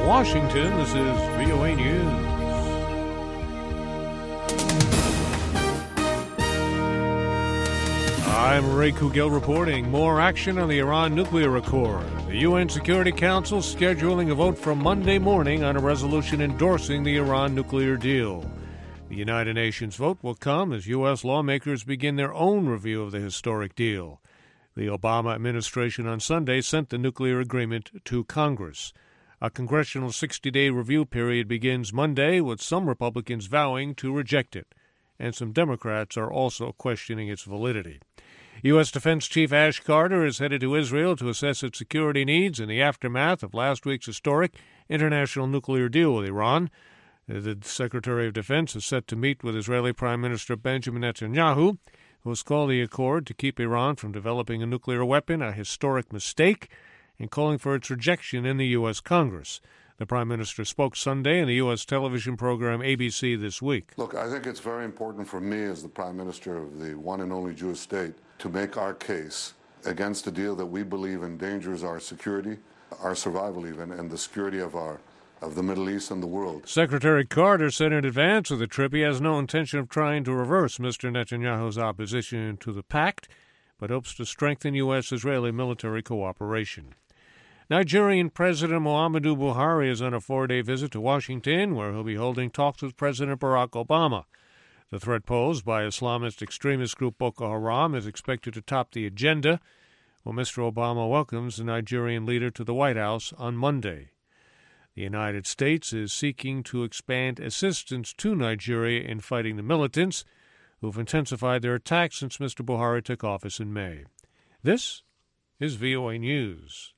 Washington, this is VOA News. I'm Ray Kugel reporting. More action on the Iran nuclear accord. The UN Security Council scheduling a vote for Monday morning on a resolution endorsing the Iran nuclear deal. The United Nations vote will come as U.S. lawmakers begin their own review of the historic deal. The Obama administration on Sunday sent the nuclear agreement to Congress. A congressional 60-day review period begins Monday, with some Republicans vowing to reject it, and some Democrats are also questioning its validity. U.S. Defense Chief Ash Carter is headed to Israel to assess its security needs in the aftermath of last week's historic international nuclear deal with Iran. The Secretary of Defense is set to meet with Israeli Prime Minister Benjamin Netanyahu, who has called the accord to keep Iran from developing a nuclear weapon a historic mistake and calling for its rejection in the U.S. Congress. The Prime Minister spoke Sunday in the U.S. television program ABC This Week. Look, I think it's very important for me as the Prime Minister of the one and only Jewish state to make our case against a deal that we believe endangers our security, our survival even, and the security of the Middle East and the world. Secretary Carter said in advance of the trip he has no intention of trying to reverse Mr. Netanyahu's opposition to the pact, but hopes to strengthen U.S.-Israeli military cooperation. Nigerian President Muhammadu Buhari is on a 4-day visit to Washington, where he'll be holding talks with President Barack Obama. The threat posed by Islamist extremist group Boko Haram is expected to top the agenda, while Mr. Obama welcomes the Nigerian leader to the White House on Monday. The United States is seeking to expand assistance to Nigeria in fighting the militants, who've intensified their attacks since Mr. Buhari took office in May. This is VOA News.